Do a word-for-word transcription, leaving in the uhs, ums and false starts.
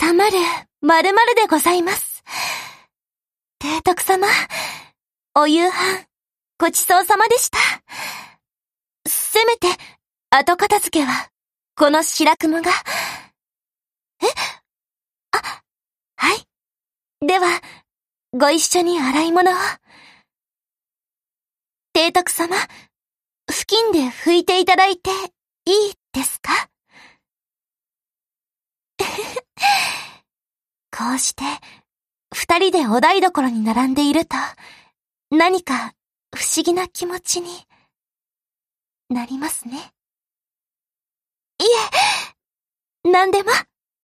たまる〇〇でございます。提督様、お夕飯、ごちそうさまでした。せめて、後片付けは、この白雲が。え？あ、はい。では、ご一緒に洗い物を。提督様、布巾で拭いていただいていいですか？こうして、二人でお台所に並んでいると、何か不思議な気持ちになりますね。いえ、何でも。